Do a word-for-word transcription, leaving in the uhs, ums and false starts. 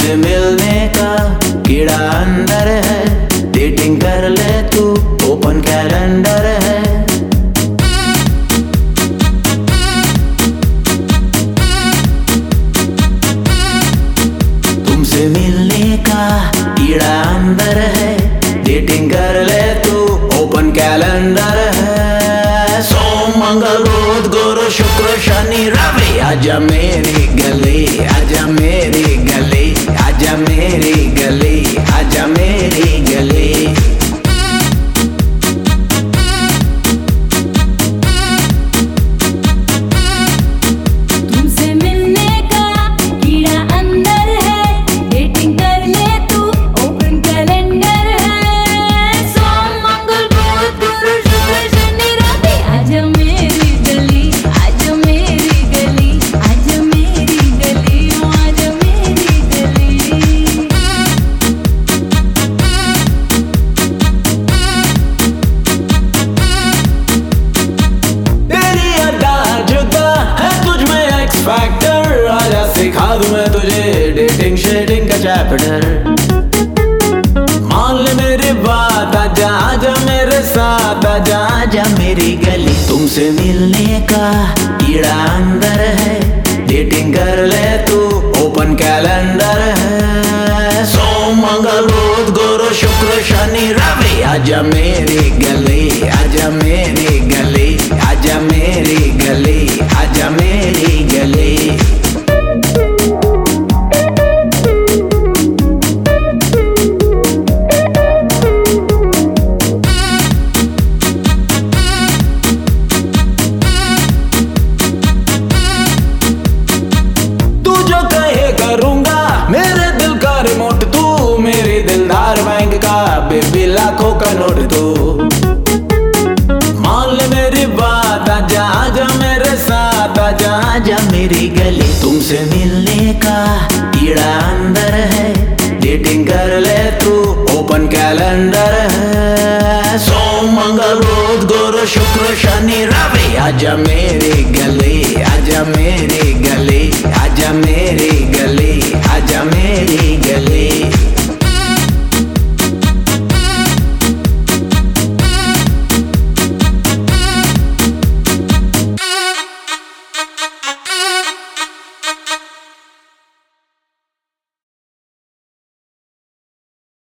तुमसे मिलने का कीड़ा अंदर है, डेटिंग कर ले तू, ओपन कैलेंडर है। तुमसे मिलने का कीड़ा अंदर है, डेटिंग कर ले तू, ओपन कैलेंडर है। सोम मंगल बुध गुरु शुक्र शनि रवि, आजा मेरी गली, आजा मेरी गली, आजा मेरी गली, आजा मेरी गली। तुमसे मिलने का कीड़ा अंदर है, डेटिंग कर ले तू, ओपन कैलेंडर है। सोम मंगल बुध गुरु शुक्र शनि रवि, आजा मेरी गली, आजा मेरी गली, आजा मेरी गली, आजा मेरी गली। तेरी अड्डा जुदा है तुझ में एक्स फैक्टर, आजा सिखा दूं मैं तुझे डेटिंग शेटिंग का चैप्टर। मान ले मेरी बात, आजा आजा मेरे साथ, आजा आजा मेरी गली। तुमसे मिलने का कीड़ा अंदर है, डेटिंग कर ले तू, ओपन कैलेंडर है। सोम मंगल बुध गुरु शुक्र शनि रवि, आजा मेरी गली, आजा मेरी गली, आजा मेरी गली, आजा मेरी गली। तू जो कहे करूंगा, मेरे दिल का रिमोट तू, मेरे दिलदार बैंक का बेबी लाखों का नोट तू। मान ले मेरी बात, आजा आजा मेरे साथ, आजा आजा मेरी गली। तुमसे मिलने का कीड़ा अंदर है, डेटिंग कर ले तू, ओपन कैलेंडर है। सोम मंगल बुध गुरु शुक्र शनि रवि, आजा मेरी गली, आजा मेरी गली, आजा मेरी गली, आजा मेरी